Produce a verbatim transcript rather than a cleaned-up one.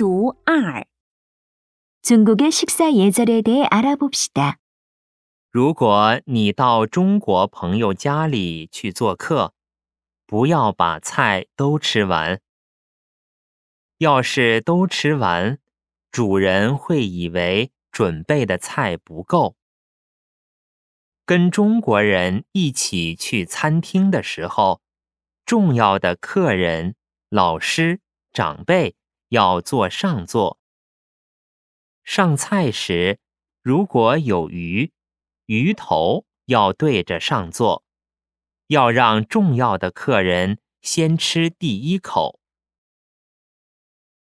读二 중국의 식사 예절에 대해 알아봅시다. 如果你到中国朋友家里去做客，不要把菜都吃完。要是都吃完，主人会以为准备的菜不够。跟中国人一起去餐厅的时候，重要的客人、老师、长辈要坐上座。上菜时，如果有鱼，鱼头要对着上座，要让重要的客人先吃第一口。